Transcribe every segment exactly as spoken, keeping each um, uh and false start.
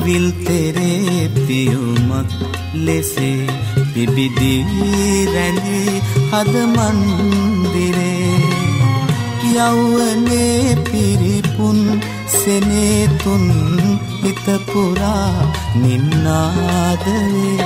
විල් තෙරේ පියුමක් ලෙසේ පිබිදී රැඳී හද මන්දිරේ යෞවනේ පිරිපුන් සෙනෙතුන් හිත පුරා නින්නාදවේ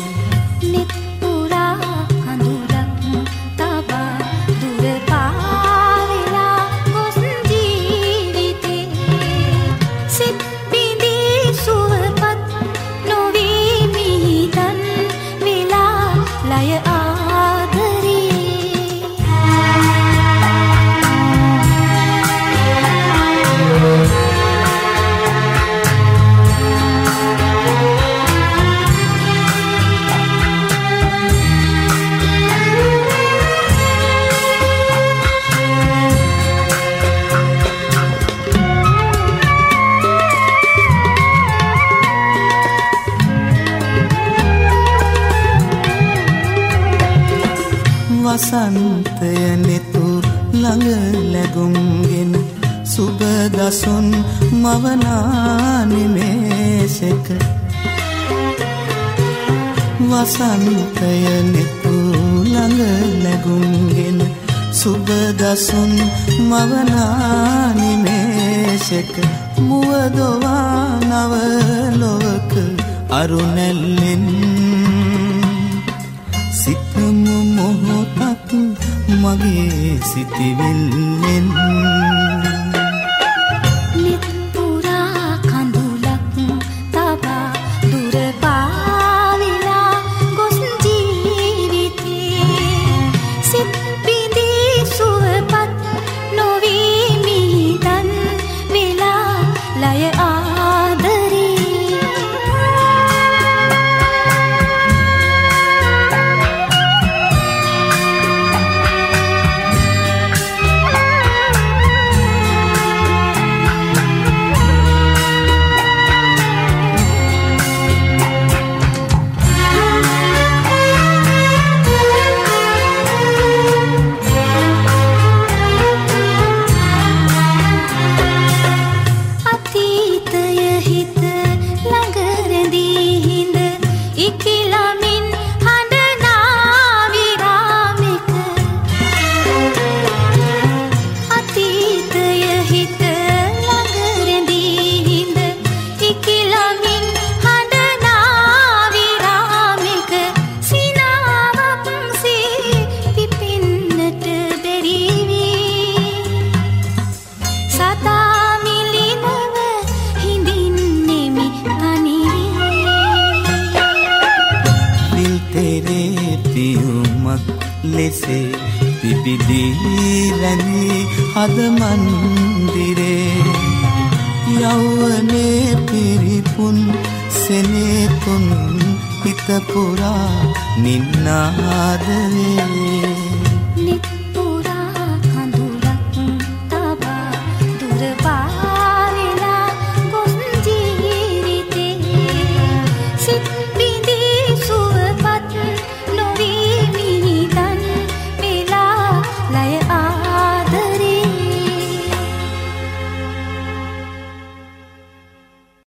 වසන්තය නෙතු ළඟ ලැබුම්ගෙන සුබ දසුන් මවනා නිමේෂක වසන්තය නෙතු ළඟ ලැබුම්ගෙන සුබ දසුන් මවනා නිමේෂක මුවදොවා නව ලොවක අරුණැල්ලෙන් සිතමු මොහොතක් මගේ සිතිවිල්ලෙන් නිත්පුරා කඳුලක් තබා දුර පාවිලා ගොස් ජීවිතේ සිත් බිඳී සුවපත් නොවී මිහිදන් වෙලා ලය ආදරේ ලෙසේ පිබිදී රැඳී හද මන්දිරේ යෞවනේ පිරිපුන් සෙනෙතුන් හිත පුරා නින්නාදවේ